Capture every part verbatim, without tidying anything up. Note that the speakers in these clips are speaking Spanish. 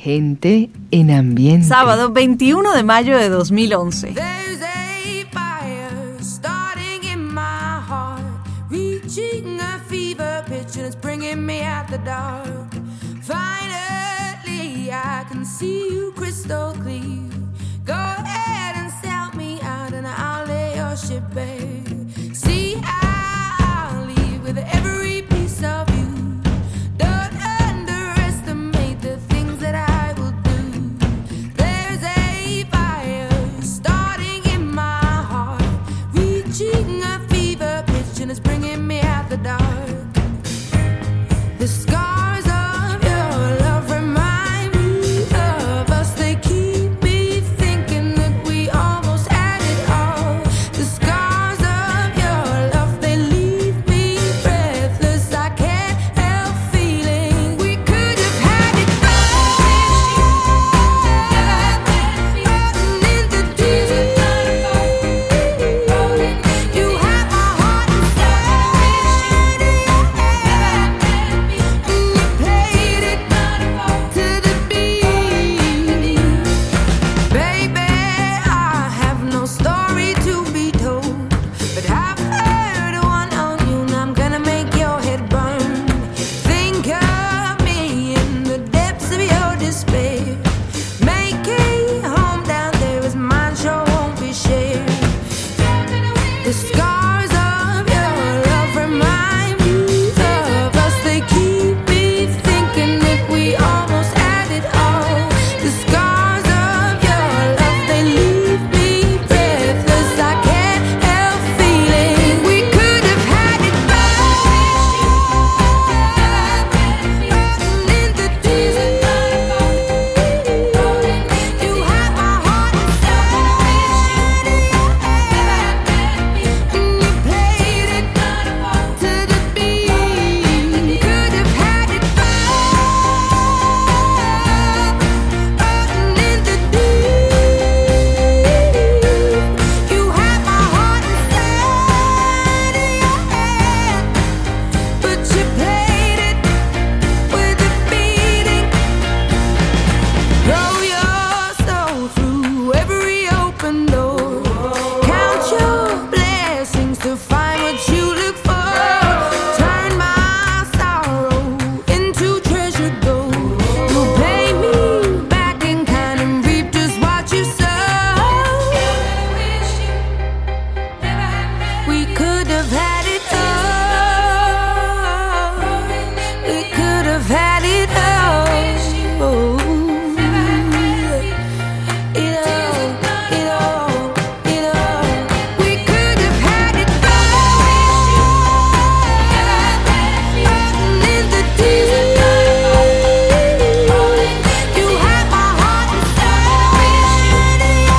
Gente en ambiente. Sábado veintiuno de mayo de dos mil once. There's a fire starting in my heart, reaching a fever pitch and it's bringing me out the dark. Finally, I can see you crystal clear. Go ahead and sell me out and I'll lay your ship bare. See, I'll leave with every piece of you. Don't underestimate the things that I will do. There's a fire starting in my heart, reaching a fever pitch and it's bringing me out the dark. The scars of your love remind me of us. They keep me thinking that we almost had it all. The scars of your love, they leave me breathless. I can't help feeling we could have had it all. In the deep, you have my heart inside, and you played it to the beat. Baby, I have no story to be told, but I've heard one on you and I'm gonna make your head burn. Think of me in the depths of your despair. Make a home down there as mine sure won't be shared. The scars of your love remind me of us. They keep me thinking that we almost had it all. The scars of your love, they leave me breathless. I can't help feeling we could have had it all. In the deep, you have my heart inside, and you played it to the beat. Could have had it all. In the deep, you have my heart inside of your hand, but you played it with a beating. Throw your soul through every open door. Count your blessings to find what you look for. Turn my sorrow into treasure gold. You'll pay me back in kind and reap just what you sow. We could have had it all. We could have had it all. It all, it all, it all. We could have had it all. In the deep, you have my heart inside,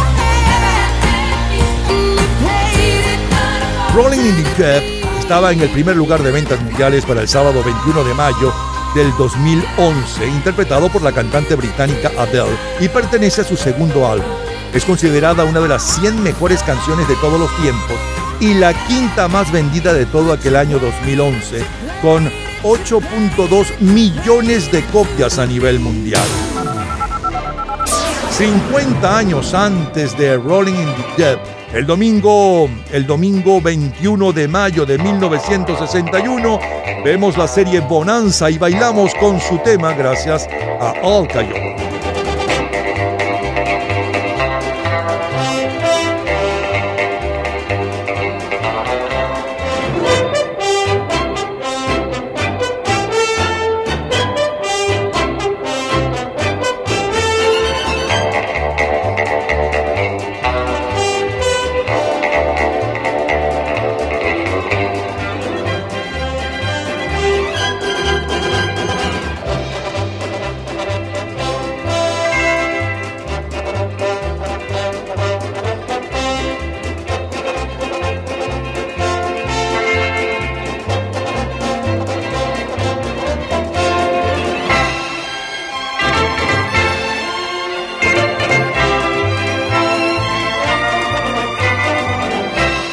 and you played it. Rolling in the Deep estaba en el primer lugar de ventas mundiales para el sábado veintiuno de mayo del dos mil once, interpretado por la cantante británica Adele, y pertenece a su segundo álbum. Es considerada una de las cien mejores canciones de todos los tiempos y la quinta más vendida de todo aquel año dos mil once, con ocho punto dos millones de copias a nivel mundial. cincuenta años antes de Rolling in the Deep, el domingo, el domingo veintiuno de mayo de mil novecientos sesenta y uno, vemos la serie Bonanza y bailamos con su tema gracias a Al Cayo.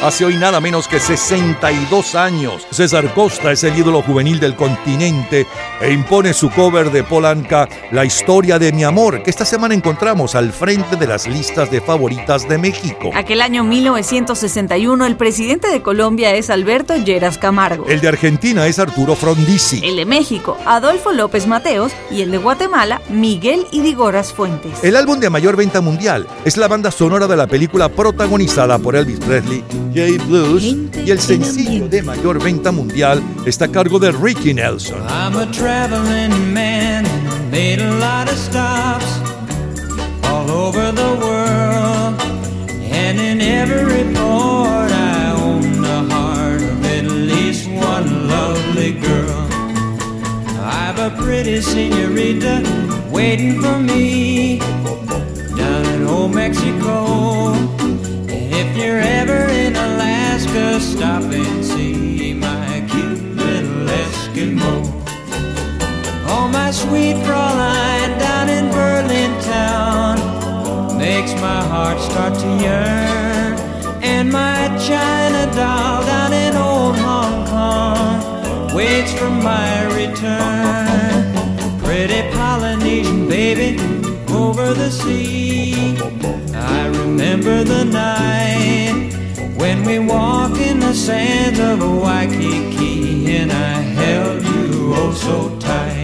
hace hoy nada menos que sesenta y dos años. César Costa es el ídolo juvenil del continente e impone su cover de Paul Anka, La historia de mi amor, que esta semana encontramos al frente de las listas de favoritas de México. Aquel año mil novecientos sesenta y uno, el presidente de Colombia es Alberto Lleras Camargo. El de Argentina es Arturo Frondizi. El de México, Adolfo López Mateos. Y el de Guatemala, Miguel Idigoras Fuentes. El álbum de mayor venta mundial es la banda sonora de la película protagonizada por Elvis Presley, Jay Blues, y el sencillo de mayor venta mundial está a cargo de Ricky Nelson. I'm a traveling man, made a lot of stops all over the world, and in every port I own the heart of at least one lovely girl. I've a pretty señorita waiting for me down in old Mexico, and if you're ever in Alaska, stop and see my cute little Eskimo. Oh, my sweet Fraulein down in Berlin town makes my heart start to yearn, and my China doll down in old Hong Kong waits for my return. Pretty Polynesian baby over the sea, I remember the night when we walked in the sands of Waikiki, and I held you oh so tight.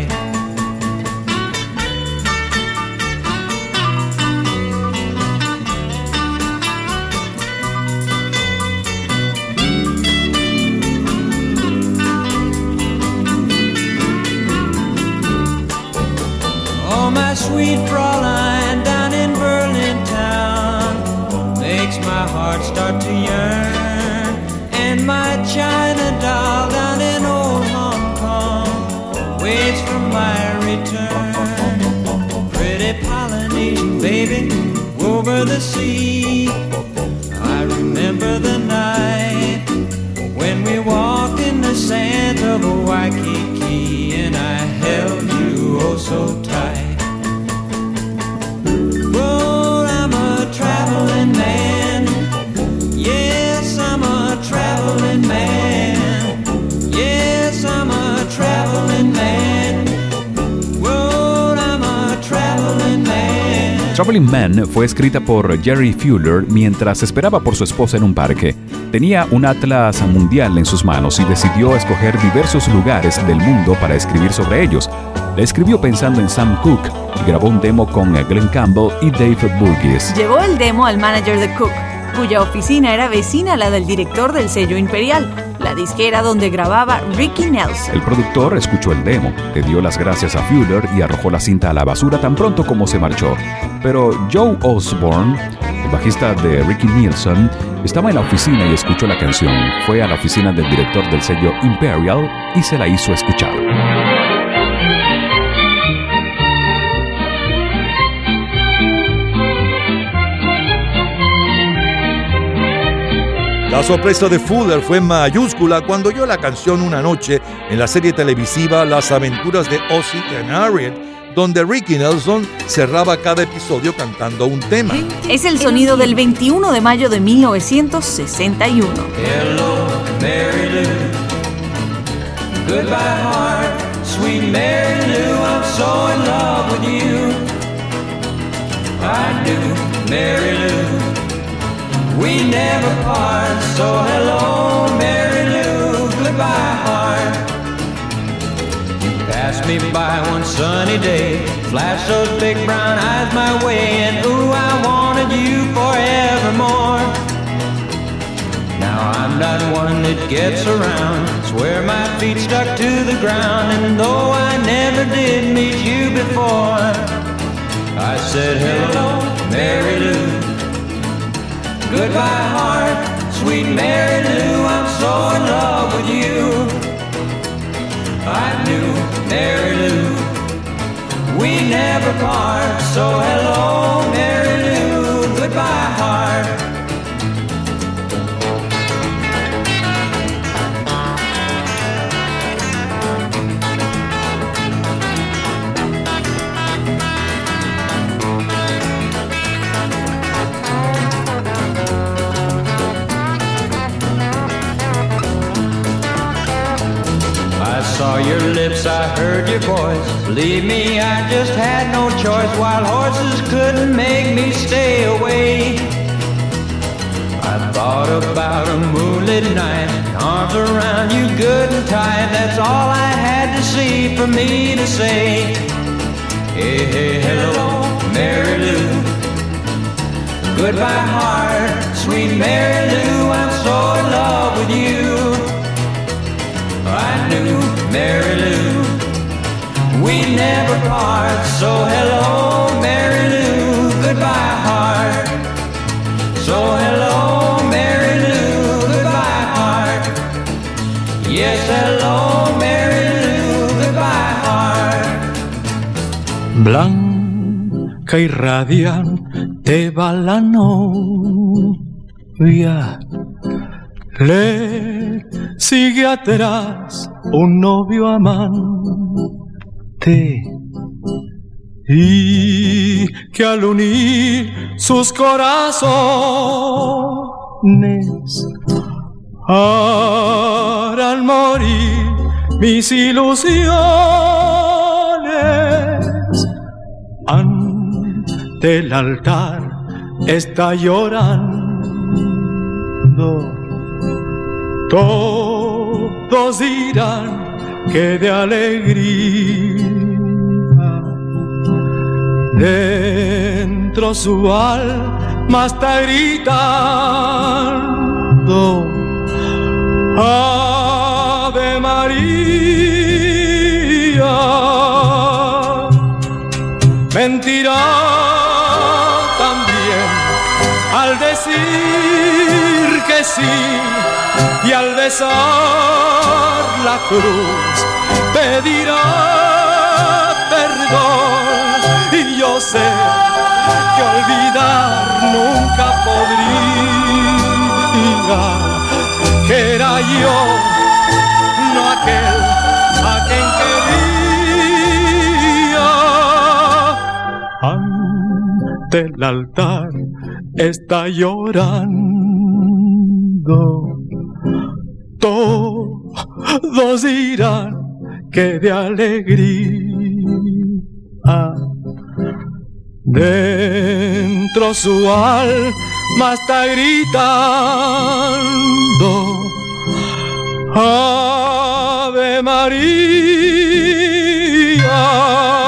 Oh, my sweet Fraulein down in Berlin town makes my heart start to yearn, and my China doll down in old Hong Kong waits for my return. Pretty Polynesian baby over the sea, I remember the night when we walked in the sands of Waikiki, and I held you oh so tight. Well, I'm a traveling man. Yes, I'm a traveling man. Yes, I'm a traveling man. Well, I'm a traveling man. Traveling Man fue escrita por Jerry Fuller mientras esperaba por su esposa en un parque. Tenía un atlas mundial en sus manos y decidió escoger diversos lugares del mundo para escribir sobre ellos. La escribió pensando en Sam Cooke y grabó un demo con Glenn Campbell y Dave Burgess. Llevó el demo al manager de Cook, cuya oficina era vecina a la del director del sello Imperial, la disquera donde grababa Ricky Nelson. El productor escuchó el demo, le dio las gracias a Fuller y arrojó la cinta a la basura tan pronto como se marchó. Pero Joe Osborne, el bajista de Ricky Nelson, estaba en la oficina y escuchó la canción. Fue a la oficina del director del sello Imperial y se la hizo escuchar. La sorpresa de Fuller fue mayúscula cuando oyó la canción una noche en la serie televisiva Las aventuras de Ozzie and Harriet, donde Ricky Nelson cerraba cada episodio cantando un tema. Es el sonido del veintiuno de mayo de mil novecientos sesenta y uno. Hello, Mary Lou. Goodbye, heart, sweet Mary Lou. I'm so in love with you. I do, Mary Lou. We never part, so hello, Mary Lou. Goodbye, heart. You passed me by one sunny day, flashed those big brown eyes my way, and ooh, I wanted you forevermore. Now I'm not one that gets around, swear my feet stuck to the ground, and though I never did meet you before, I said hello, Mary Lou. Goodbye, heart, sweet Mary Lou, I'm so in love with you. I knew, Mary Lou, we never part, so hello, Mary Lou, goodbye, heart. saw your lips, I heard your voice. Believe me, I just had no choice. Wild horses couldn't make me stay away. I thought about a moonlit night, arms around you good and tight. That's all I had to see for me to say. Hey, hey, hello, Mary Lou. Goodbye, heart, sweet Mary Lou. I'm so in love with you. I knew Mary Lou, we never part. So hello, Mary Lou. Goodbye, heart. So hello, Mary Lou. Goodbye, heart. Yes, hello, Mary Lou. Goodbye, heart. Blanca y radiante va la novia, le sigue atrás un novio amante, y que al unir sus corazones harán morir mis ilusiones. Ante el altar está llorando, todos dirán que de alegría dentro su alma está gritando Ave María. Mentirá también al decir que sí, y al besar la cruz pedirá perdón. Y yo sé que olvidar nunca podría, que era yo, no aquel a quien quería. Ante el altar está llorando, todos dirán que de alegría dentro su alma está gritando Ave María.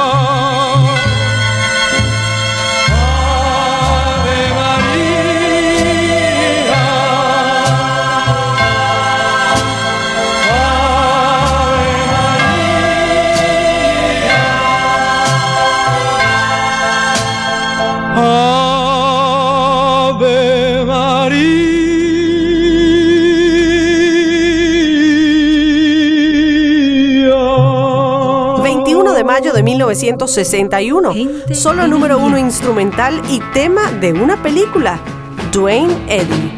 Mayo de mil novecientos sesenta y uno, solo número uno instrumental y tema de una película, Duane Eddy.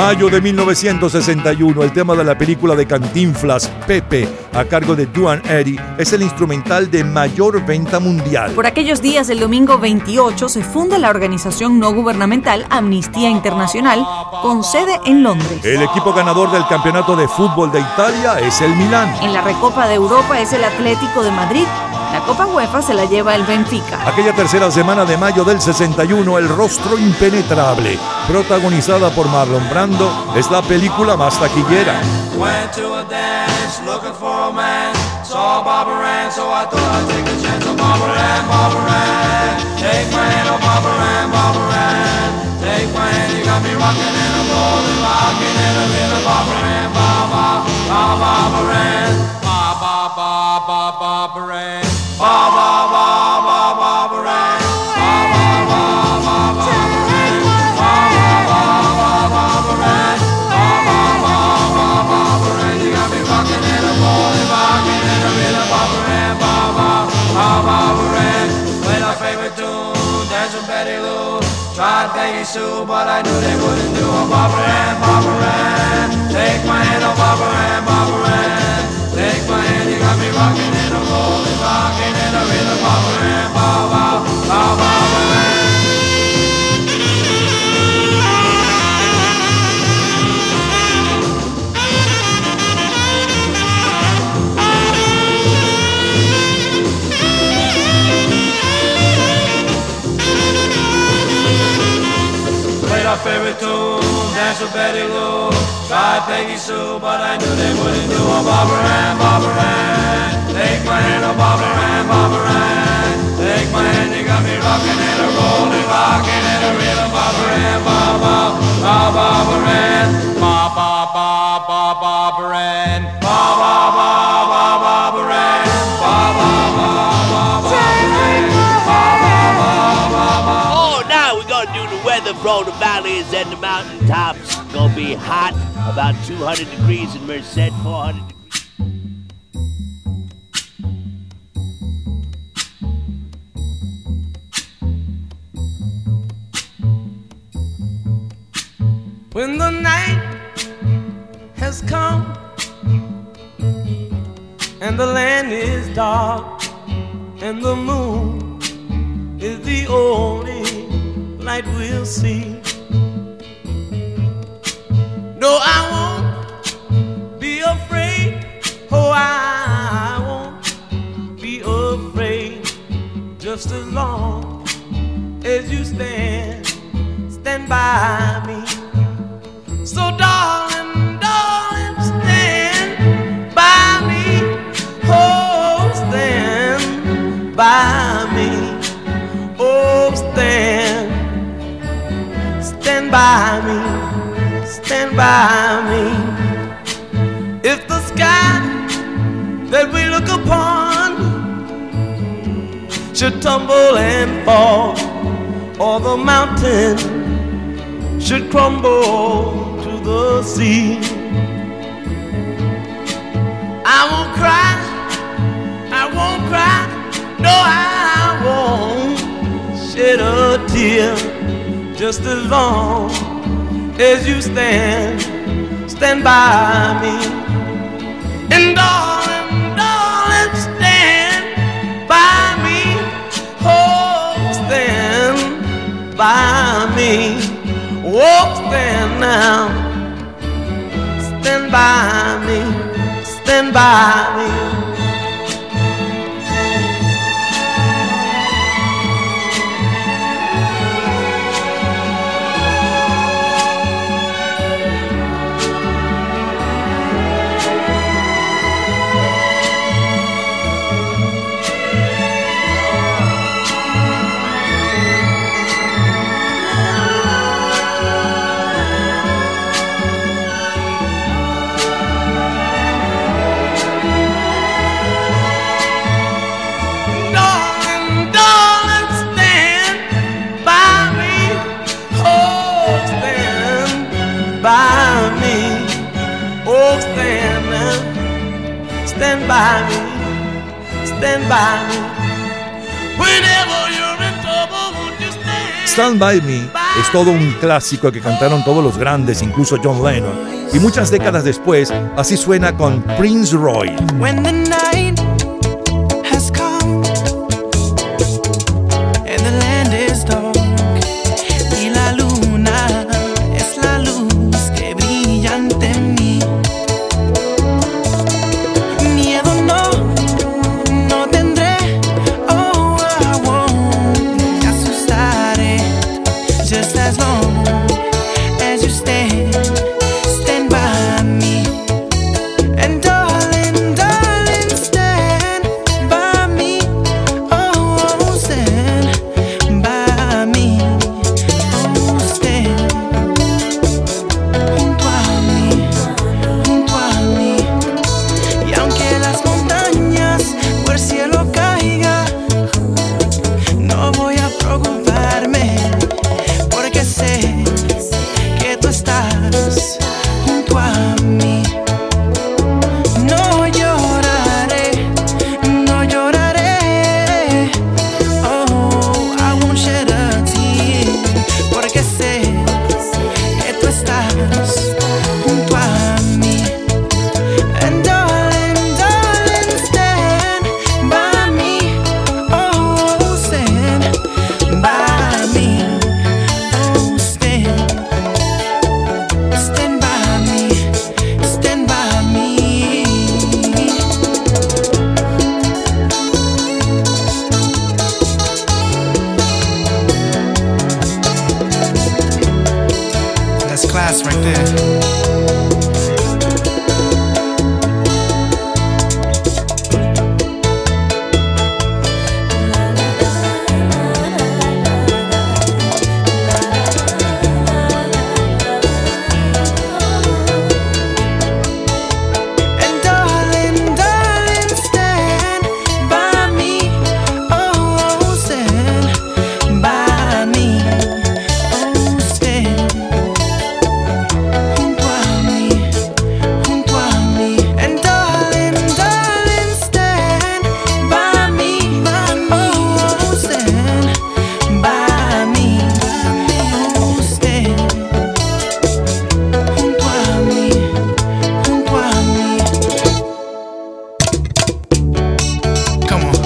Mayo de mil novecientos sesenta y uno, el tema de la película de Cantinflas, Pepe, a cargo de Duane Eddy, es el instrumental de mayor venta mundial. Por aquellos días del domingo veintiocho se funda la organización no gubernamental Amnistía Internacional, con sede en Londres. El equipo ganador del campeonato de fútbol de Italia es el Milán. En la Recopa de Europa es el Atlético de Madrid. La Copa UEFA se la lleva el Benfica. Aquella tercera semana de mayo del sesenta y uno, El rostro impenetrable, protagonizada por Marlon Brando, es la película más taquillera. Went to a dance looking for a man. Saw Barbara Ann, so I thought I'd take a chance on Barbara Ann, Barbara Ann. Take my hand, oh Barbara Ann, Barbara Ann. Take my hand, you got me rocking and I'm rolling, rocking and I'm in a Barbara Ann, Barbara, Barbara Ann, Barbara, Barbara, Barbara Ann, Barbara, Barbara, Barbara Ann, Barbara, Barbara, Barbara Ann, Barbara, Barbara Ann, Barbara, Barbara Ann. You got me rocking and I'm rolling, rocking and I'm in a Barbara Ann, Barbara, Barbara Ann. Played our favorite tune, dancing Betty Lou. Tried Peggy Sue, but I knew they wouldn't do a Barbara Ann, Barbara Ann. Take my hand, oh Barbara Ann, Barbara Ann. Take my hand, you got me rocking and I'm rolling, rocking and I'm in a Barbara Ann, Barbara, Barbara Ann. Played our favorite tune, danced with Betty Lou. Tried Peggy Sue, but I knew they wouldn't do a Barbara Ann, Barbara Ann. Take my hand, oh Barbara Ann, Barbara Ann. Take my hand, you got me rocking and a rolling, rocking and a reeling, Barbara Ann, Barbara, Barbara Ann, Barbara, Barbara, Barbara Ann, Barbara, Barbara, Barbara Ann, Barbara, Barbara, Barbara. Oh, now we're gonna do the weather from the valleys and the mountaintops. It's gonna be hot, about two hundred degrees in Merced, four hundred degrees. When the night has come and the land is dark and the moon is the only light we'll see. No, I won't be afraid. Oh, I won't be afraid. Just as long as you stand, stand by me. So darling, darling, stand by me. Oh, stand by me. Oh, stand, stand by me, stand by me. If the sky that we look upon should tumble and fall, or the mountain should crumble to the sea, I won't cry, I won't cry, no, I won't shed a tear. Just as long as you stand, stand by me. And darling, darling, stand by me. Oh, stand by me. Oh, stand now. Stand by me. Stand by me. By me, oh stand now, stand by me, stand by me. Whenever you're in trouble, won't you stand? Stand By Me es todo un clásico que cantaron todos los grandes, incluso John Lennon. Y muchas décadas después, así suena con Prince Roy. When the night has come and the land is dark y la luna es la luz que brilla ante mí. Miedo no, no tendré. Oh, I won't me asustaré. Just as long as you stand, stand by me. And darling, darling, stand by me. Oh, stand by me. Oh, stand junto a mí, junto a mí. Y aunque las montañas por el cielo caigan, no voy a preocuparme, porque sé que tú estás junto a mí. No lloraré, no lloraré. Oh, I won't shed a tear, porque sé que tú estás junto a mí. And darling, darling, stand by me. Oh, stand by me. Oh, stand, stand by me, stand by me. That's class right there. And darling, darling, stand by me. Oh, stand by me. Oh, stand junto a mí, junto a mí. And darling, darling, stand by me. Oh, stand by me. Oh, stand junto a mí, junto a mí. Come on.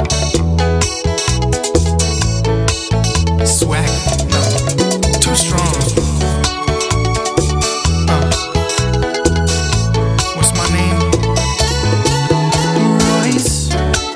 Swag, no, too strong. Uh, what's my name? Royce.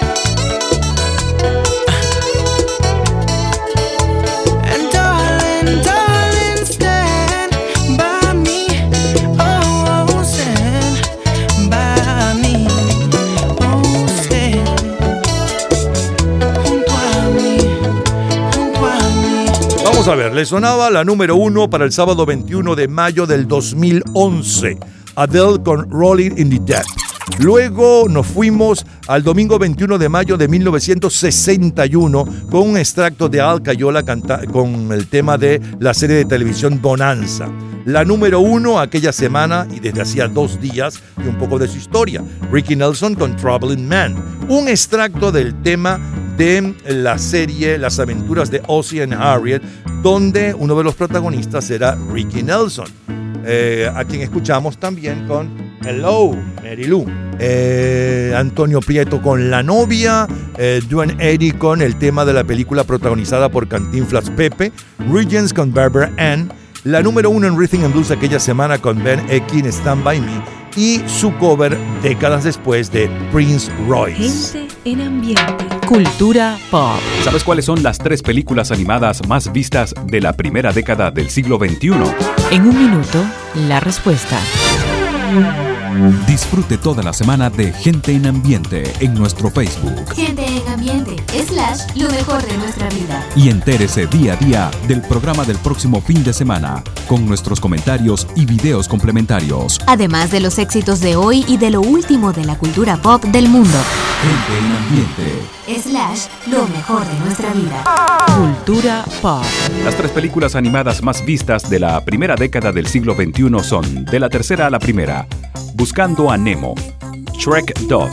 And darling, darling, stand by me. Oh, stand by me. Oh, stand junto a mí, junto a mí. Vamos a ver, le sonaba la número uno para el sábado veintiuno de mayo del dos mil once. Adele con Rolling in the Deep. Luego nos fuimos al domingo veintiuno de mayo de mil novecientos sesenta y uno con un extracto de Al Cayola canta- con el tema de la serie de televisión Bonanza. La número uno aquella semana y desde hacía dos días y un poco de su historia. Ricky Nelson con Traveling Man. Un extracto del tema de la serie Las aventuras de Ozzie and Harriet, donde uno de los protagonistas era Ricky Nelson. Eh, a quien escuchamos también con Hello, Mary Lou. Eh, Antonio Prieto con La novia, eh, Duane Eddy con el tema de la película protagonizada por Cantinflas Pepe, Regents con Barbara Ann, la número uno en Rhythm and Blues aquella semana con Ben Ekin, Stand By Me, y su cover décadas después de Prince Royce. Gente en ambiente. Cultura pop. ¿Sabes cuáles son las tres películas animadas más vistas de la primera década del siglo veintiuno? En un minuto, la respuesta. Disfrute toda la semana de Gente en Ambiente en nuestro Facebook. Gente en ambiente, slash, lo mejor de nuestra vida. Y entérese día a día del programa del próximo fin de semana, con nuestros comentarios y videos complementarios. Además de los éxitos de hoy y de lo último de la cultura pop del mundo. Gente en Ambiente. Slash, lo mejor de nuestra vida. Cultura pop. Las tres películas animadas más vistas de la primera década del siglo veintiuno son, de la tercera a la primera, Buscando a Nemo, Shrek dos,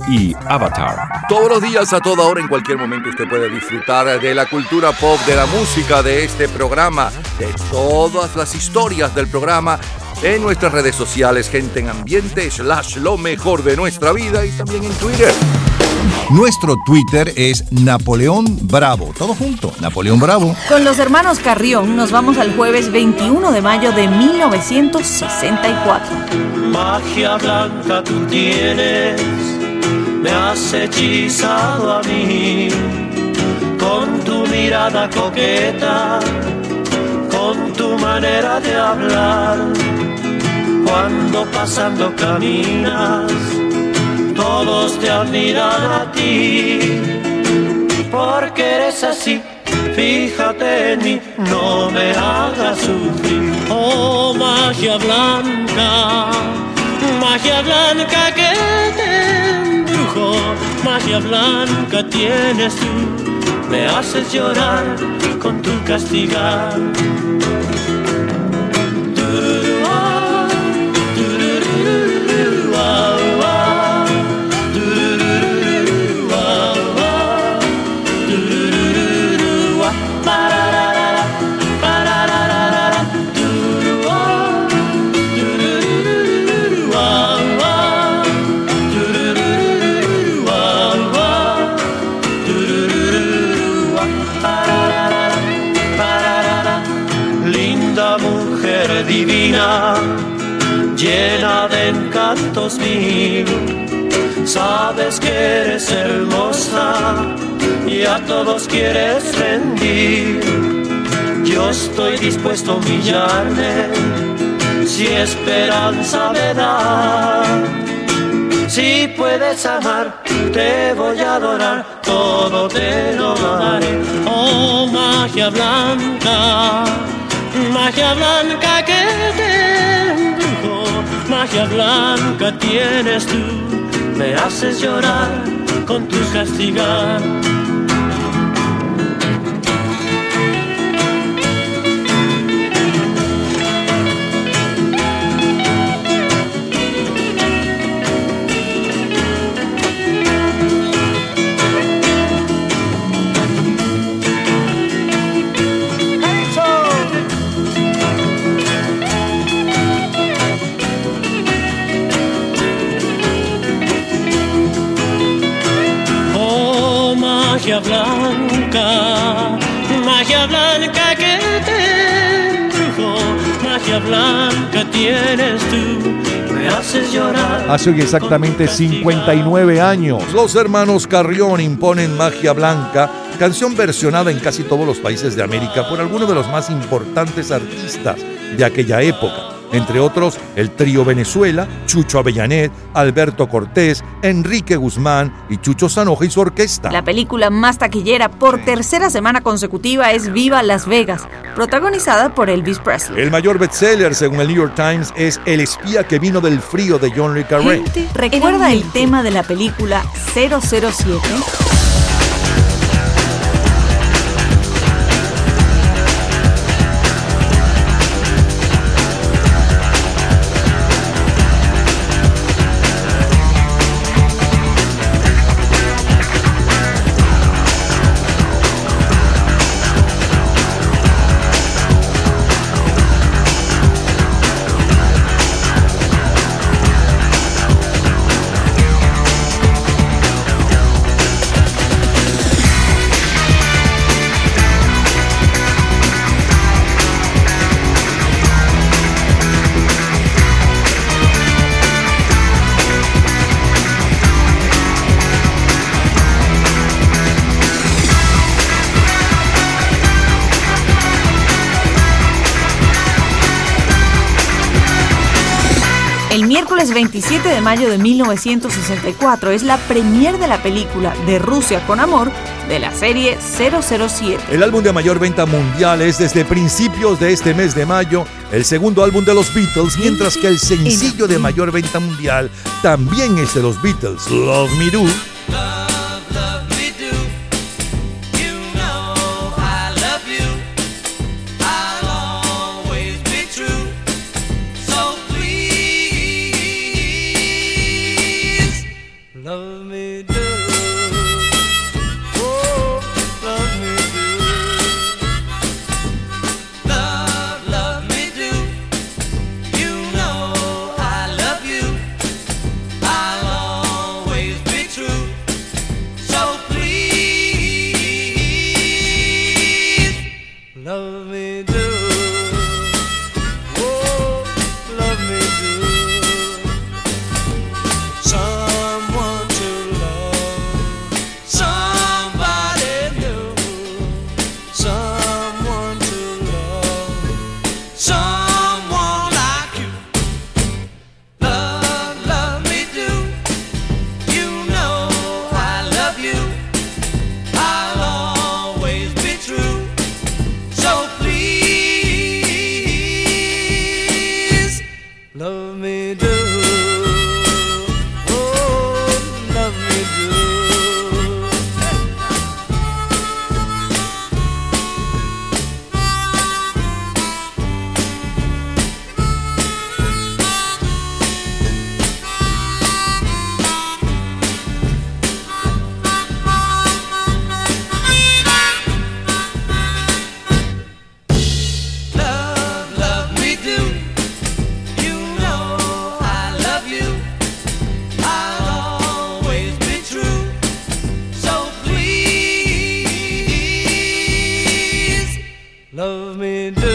y Avatar. Todos los días, a toda hora, en cualquier momento, usted puede disfrutar de la cultura pop, de la música, de este programa, de todas las historias del programa en nuestras redes sociales, Gente en Ambiente, slash lo mejor de nuestra vida, y también en Twitter. Nuestro Twitter es Napoleón Bravo. Todo junto, Napoleón Bravo. Con los hermanos Carrión nos vamos al jueves veintiuno de mayo de mil novecientos sesenta y cuatro. Magia blanca tú tienes, me has hechizado a mí, con tu mirada coqueta, con tu manera de hablar, cuando pasando caminas, todos te admiran a ti, porque eres así, fíjate en mí, no me hagas sufrir. Oh, magia blanca, magia blanca que te embrujó, magia blanca tienes tú, me haces llorar con tu castigar. Llena de encantos mil, sabes que eres hermosa y a todos quieres rendir. Yo estoy dispuesto a humillarme si esperanza me da. Si puedes amar, te voy a adorar, todo te lo daré. Oh, magia blanca, magia blanca que te embrujó, magia blanca tienes tú, me haces llorar con tu castigar. Magia blanca, magia blanca que te embrujó, magia blanca tienes tú, me haces llorar. Hace hoy exactamente cincuenta y nueve años, los hermanos Carrión imponen Magia Blanca, canción versionada en casi todos los países de América por algunos de los más importantes artistas de aquella época. Entre otros, el trío Venezuela, Chucho Avellanet, Alberto Cortés, Enrique Guzmán y Chucho Zanoja y su orquesta. La película más taquillera por tercera semana consecutiva es Viva Las Vegas, protagonizada por Elvis Presley. El mayor bestseller, según el New York Times, es El espía que vino del frío de John le Carré. ¿Recuerda el tema de la película cero cero siete? El miércoles veintisiete de mayo de mil novecientos sesenta y cuatro es la premier de la película De Rusia con Amor de la serie cero cero siete. El álbum de mayor venta mundial es desde principios de este mes de mayo el segundo álbum de los Beatles, mientras que el sencillo de mayor venta mundial también es de los Beatles, Love Me Do. Love me do. Oh, love me do. Love, love me do. You know I love you. I'll always be true. So please, love me do. Oh, love me do. Someone to love, somebody new. Someone to love, someone like you. Love, love me do. You know I love you. I'll always be true. So please, love me do. Oh, love me do. Love, love me do. You know I love you. I'll always be true. So please, love me do.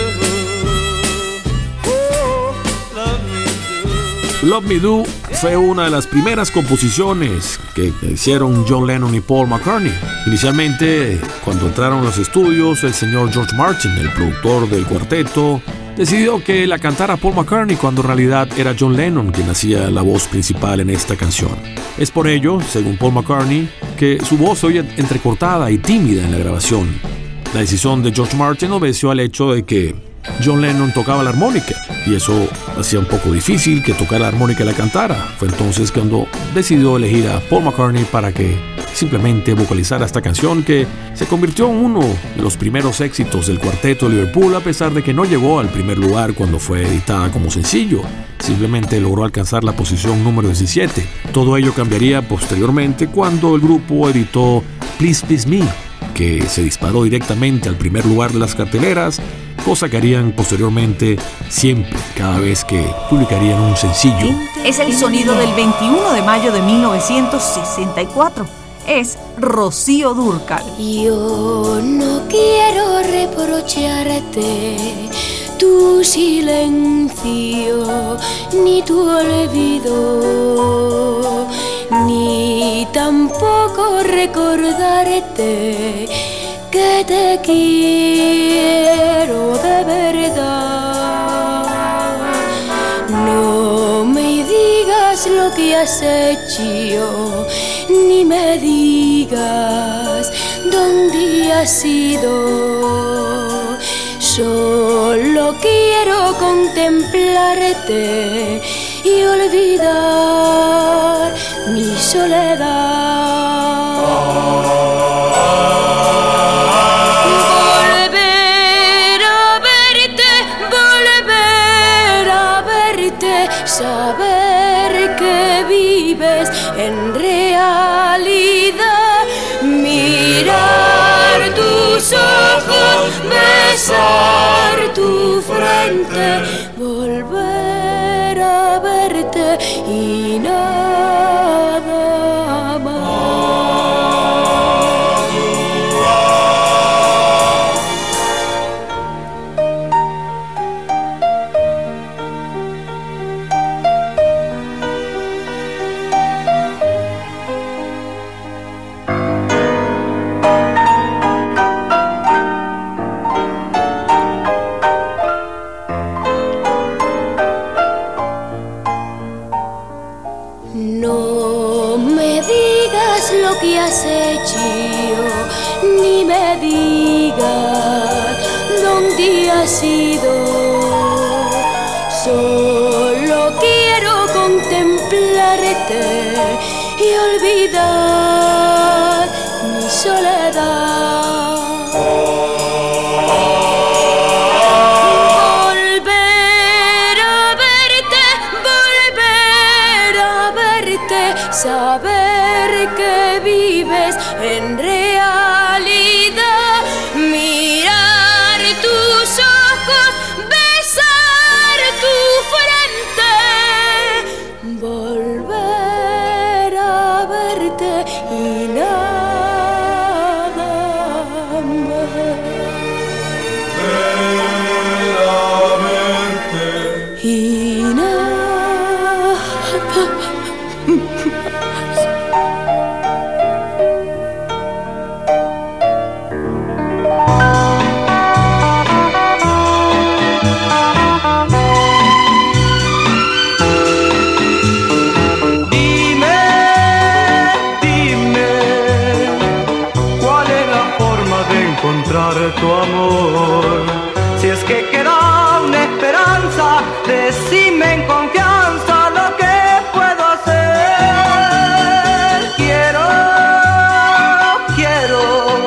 Oh, love me do. Love Me Do fue una de las primeras composiciones que hicieron John Lennon y Paul McCartney. Inicialmente, cuando entraron a los estudios, el señor George Martin, el productor del cuarteto, decidió que la cantara Paul McCartney cuando en realidad era John Lennon quien hacía la voz principal en esta canción. Es por ello, según Paul McCartney, que su voz se oye entrecortada y tímida en la grabación. La decisión de George Martin obedeció al hecho de que John Lennon tocaba la armónica y eso hacía un poco difícil que tocara la armónica y la cantara. Fue entonces cuando decidió elegir a Paul McCartney para que simplemente vocalizara esta canción, que se convirtió en uno de los primeros éxitos del cuarteto de Liverpool, a pesar de que no llegó al primer lugar cuando fue editada como sencillo. Simplemente logró alcanzar la posición número diecisiete. Todo ello cambiaría posteriormente cuando el grupo editó Please Please Me, que se disparó directamente al primer lugar de las carteleras, cosa que harían posteriormente siempre, cada vez que publicarían un sencillo. Es el sonido del veintiuno de mayo de mil novecientos sesenta y cuatro. Es Rocío Dúrcal. Yo no quiero reprocharte tu silencio, ni tu olvido, ni tampoco recordarte que te quiero de verdad. No me digas lo que has hecho, ni me digas dónde has ido. Solo quiero contemplarte y olvidar mi soledad. Saber que vives en realidad, mirar tus ojos, besar tu frente, volver a verte y nada más. No me digas lo que has hecho, ni me digas dónde has ido. Solo quiero contemplarte y olvidar mi soledad. Saber en realidad mirar tus ojos, besar tu frente, volver a verte y nada más. Y nada Dime, dime, ¿cuál es la forma de encontrar tu amor? Si es que queda una esperanza, decime en confianza lo que puedo hacer. Quiero, quiero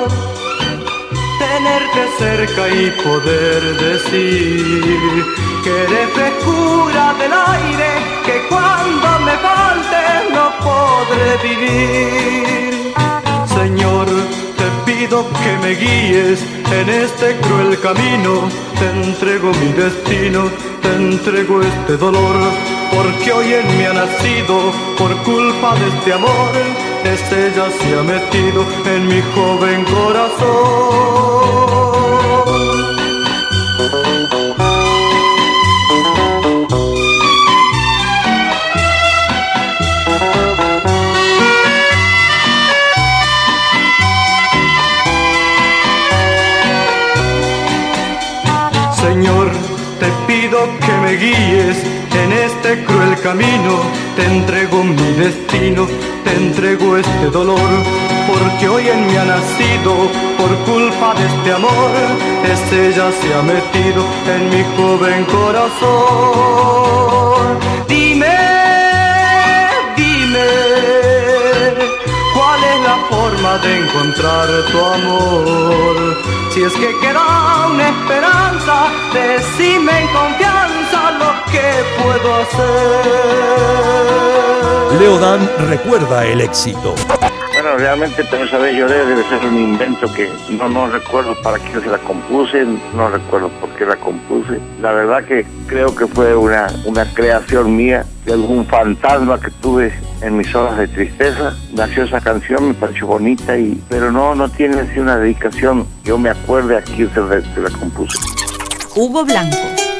tenerte cerca y poder decir que eres frescura del aire, que cuando me falte no podré vivir. Señor, te pido que me guíes en este cruel camino, te entrego mi destino, te entrego este dolor, porque hoy en mí ha nacido, por culpa de este amor, estrella se ha metido en mi joven corazón. Señor, te pido que me guíes en este cruel camino, te entrego mi destino, te entrego este dolor, porque hoy en mí ha nacido, por culpa de este amor, estrella se ha metido en mi joven corazón. Dime, dime, ¿cuál es la forma de encontrar tu amor? Si es que queda una esperanza, decime en confianza lo que puedo hacer. Leodán recuerda el éxito. Bueno, realmente esa vez lloré, debe ser un invento que no, no recuerdo para qué se la compuse, no recuerdo por qué la compuse. La verdad que creo que fue una, una creación mía, de algún fantasma que tuve en mis horas de tristeza. Nació esa canción, me pareció bonita, y pero no, no tiene así una dedicación. Yo me acuerdo a quién se, se la compuse. Hugo Blanco.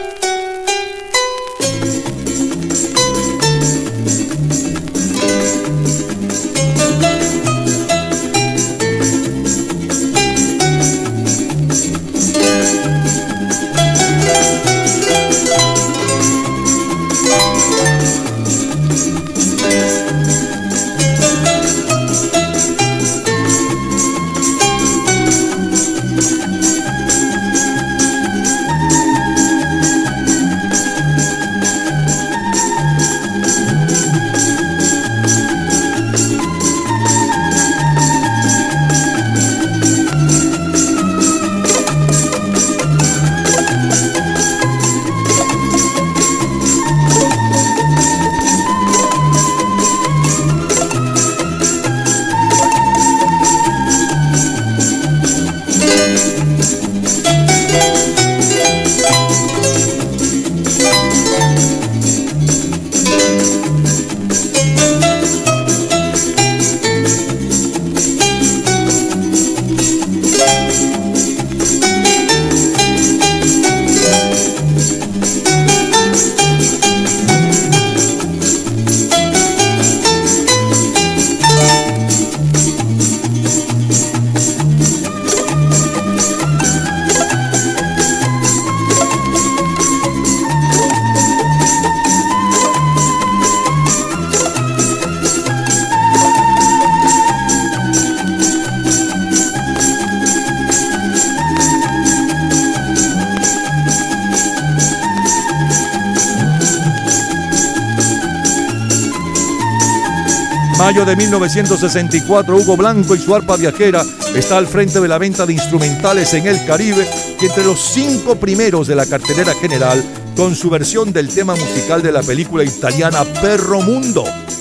Mayo de mil novecientos sesenta y cuatro, Hugo Blanco y su arpa viajera está al frente de la venta de instrumentales en el Caribe y entre los cinco primeros de la cartelera general con su versión del tema musical de la película italiana Perro Mundo.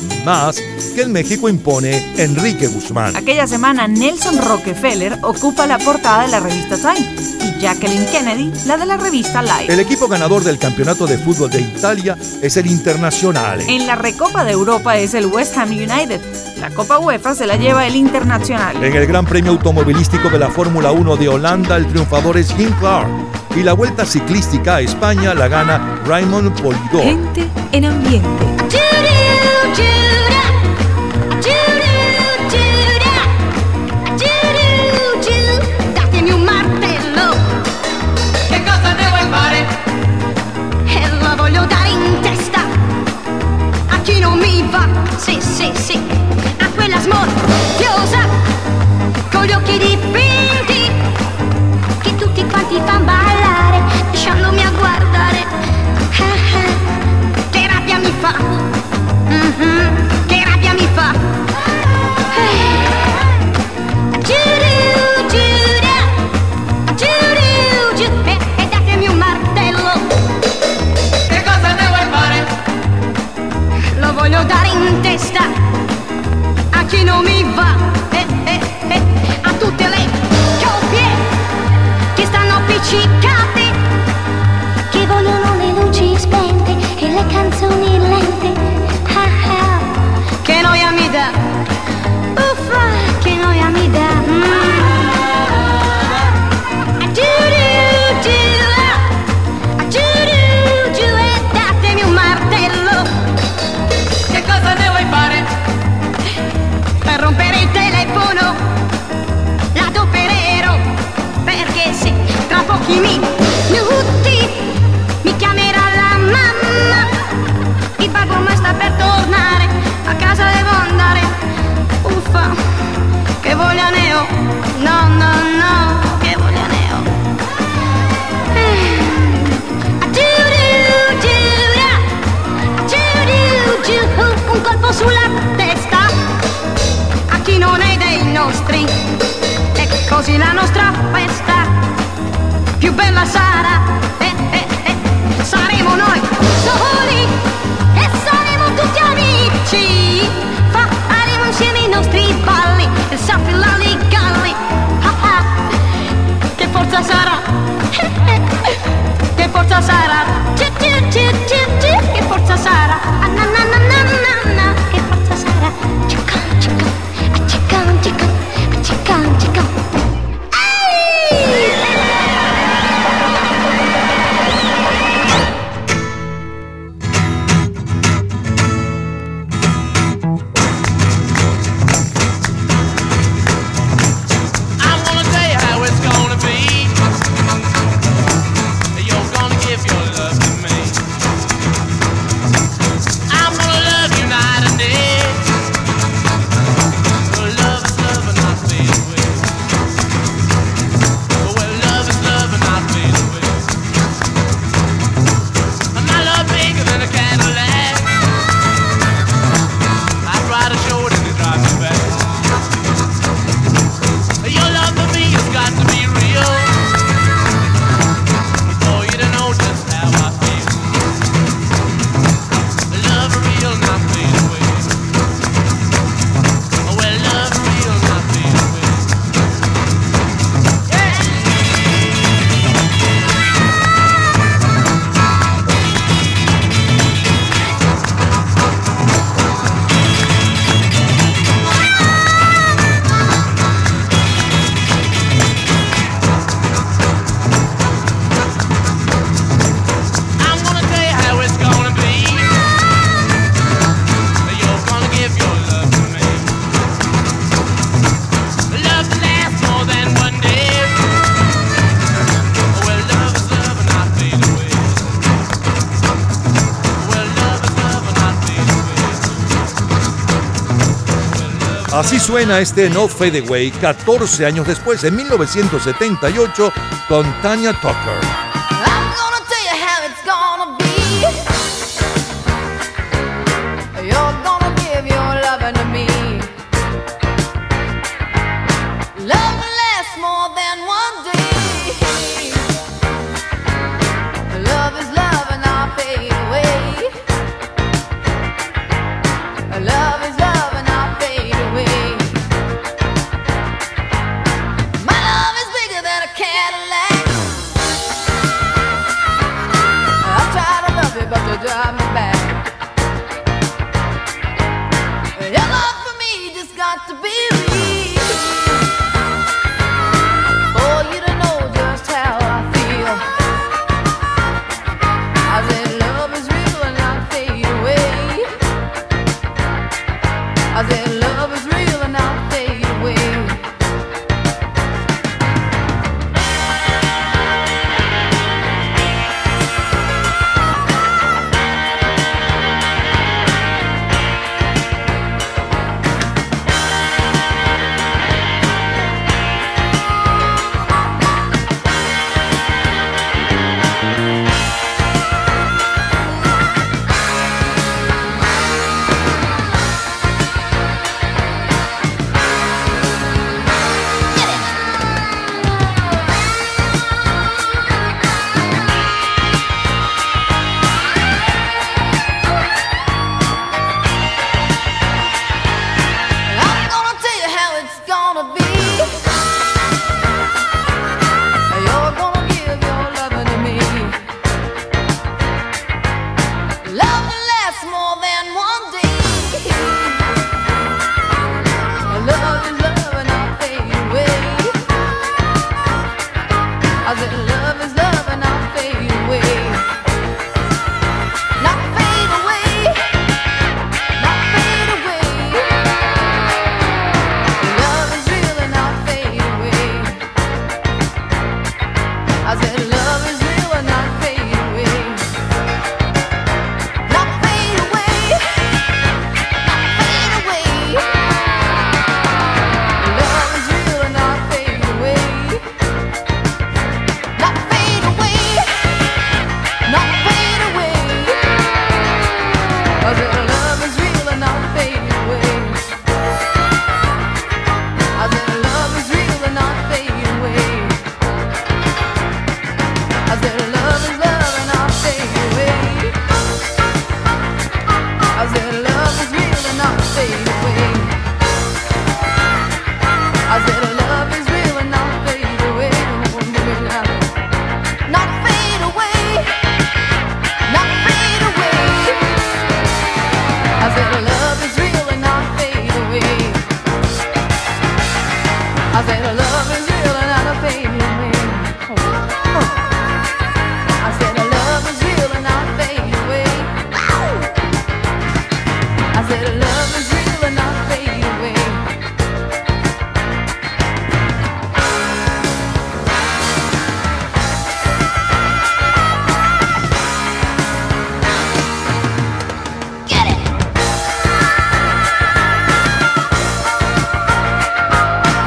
más que en México impone Enrique Guzmán. Aquella semana Nelson Rockefeller ocupa la portada de la revista Time y Jacqueline Kennedy la de la revista Life. El equipo ganador del campeonato de fútbol de Italia es el Internazionale. En la Recopa de Europa es el West Ham United. La Copa UEFA se la lleva el Internazionale. En el Gran Premio Automovilístico de la Fórmula uno de Holanda, el triunfador es Jim Clark. Y la Vuelta Ciclística a España la gana Raymond Polidor. Gente en ambiente. Datemi un martello. Che cosa ne vuoi fare? E la voglio dare in testa a chi non mi va. Sì, sì, sì, a quella smorfiosa con gli occhi dipinti che tutti quanti fan ballare lasciandomi a guardare. Eh, eh, che rabbia mi fa. Mhm, che rabbia mi fa. Eh. Giuru, giura, giuru, giù, e, e datemi un martello. Che cosa ne vuoi fare? Lo voglio dare in testa a chi non mi va, eh, eh, eh, a tutte le coppie che stanno appiccicate, che vogliono le luci spente e le canzoni lente. Ah, ah, che noia mi dà, uffa, che noia mi dà. Mm. Giuru, giura, giuru, giù, e datemi un martello. Che cosa ne vuoi fare? Per rompere il telefono l'adoppererò, perché se tra pochi minuti mi chiamerà la mamma, il babbo ma sta per tornare, a casa devo andare. Uffa, che voglia ne ho, no, no, no, che voglia ne ho. Eh. Giuru, giura, giuru, giù, un colpo sulla testa a chi non è dei nostri, e così la nostra festa più bella sarà, eh, eh, eh. Saremo noi soli e saremo tutti amici, faremo insieme i nostri balli e saffilali galli. Ah, ah. Che forza sarà, eh, eh. Che forza sarà, ci, ci, ci, ci, ci. Che forza sarà, ah, na, na, na, na, na, na. Che forza sarà, cica, cica, ah, cica, cica, ah, cica, cica. Así suena este No Fade Away catorce años después, en mil novecientos setenta y ocho, con Tanya Tucker. I'm gonna tell you how it's gonna be. You're gonna give your loving to me. Love lasts more than one day. Love is love and I'll fade away. Love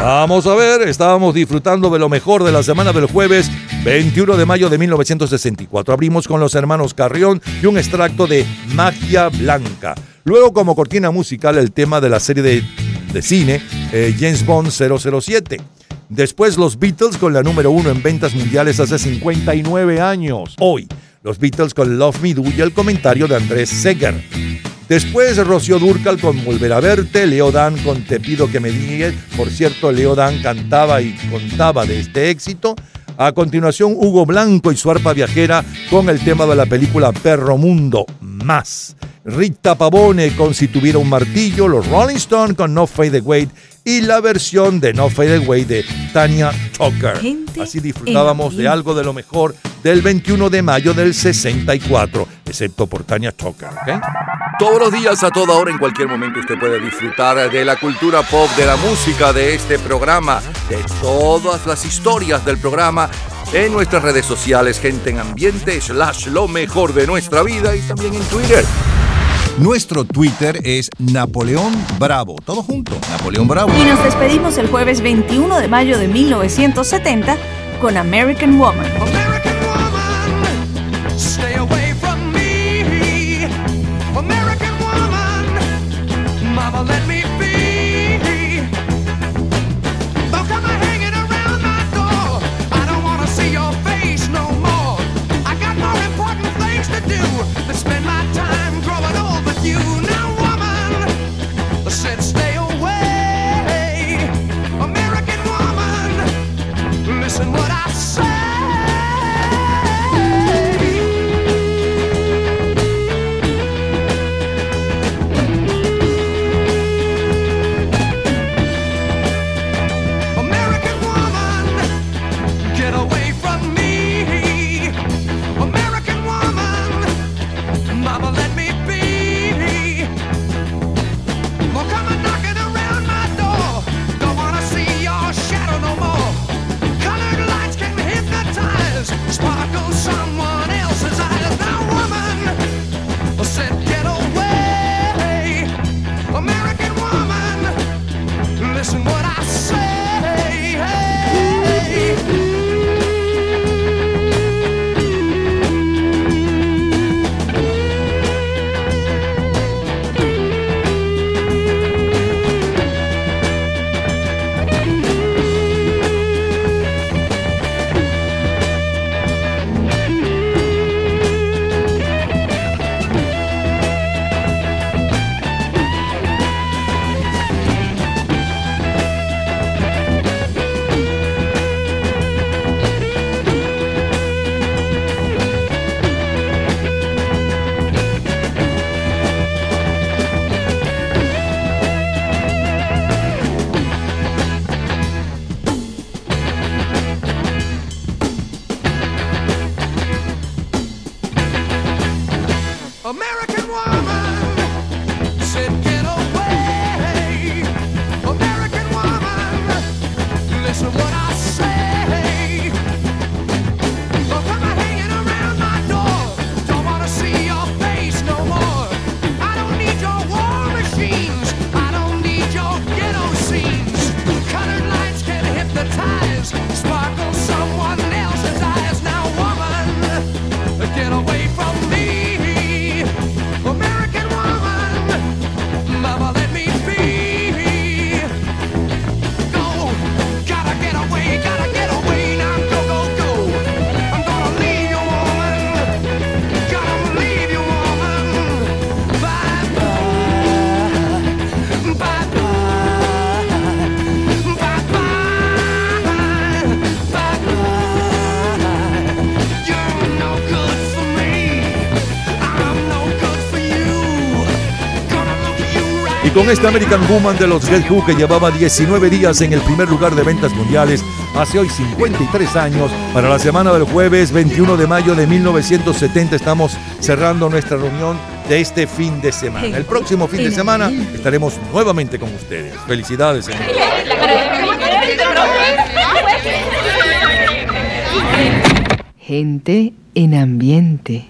Vamos a ver, estábamos disfrutando de lo mejor de la semana del jueves veintiuno de mayo de mil novecientos sesenta y cuatro. Abrimos con los hermanos Carrión y un extracto de Magia Blanca. Luego, como cortina musical, el tema de la serie de, de cine eh, James Bond cero cero siete. Después los Beatles con la número uno en ventas mundiales hace cincuenta y nueve años. Hoy, los Beatles con Love Me Do y el comentario de Andrés Seger. Después Rocío Dúrcal con Volver a Verte, Leo Dan con Te Pido Que Me Digas. Por cierto, Leo Dan cantaba y contaba de este éxito. A continuación, Hugo Blanco y su arpa viajera con el tema de la película Perro Mundo Más. Rita Pavone con Si Tuviera un Martillo, los Rolling Stones con No Fade Away y la versión de No Fade Away de Tanya Tucker. Así disfrutábamos de algo de lo mejor del veintiuno de mayo del sesenta y cuatro, excepto por Tanya Tucker, ¿ok? Todos los días, a toda hora, en cualquier momento, usted puede disfrutar de la cultura pop, de la música, de este programa, de todas las historias del programa en nuestras redes sociales, Gente en Ambiente, slash lo mejor de nuestra vida, y también en Twitter. Nuestro Twitter es Napoleón Bravo. Todo junto, Napoleón Bravo. Y nos despedimos el jueves veintiuno de mayo de mil novecientos setenta con American Woman. Stay away from me, American woman. Mama, let me be. Don't come hanging around my door. I don't want to see your face no more. I got more important things to do than spend my time growing old with you. Now, woman, I said stay away, American woman. Listen what I say. Con este American Woman de los Get Who, que llevaba diecinueve días en el primer lugar de ventas mundiales hace hoy cincuenta y tres años, para la semana del jueves veintiuno de mayo de mil novecientos setenta estamos cerrando nuestra reunión de este fin de semana. El próximo fin de semana estaremos nuevamente con ustedes. Felicidades, señor. Gente en Ambiente.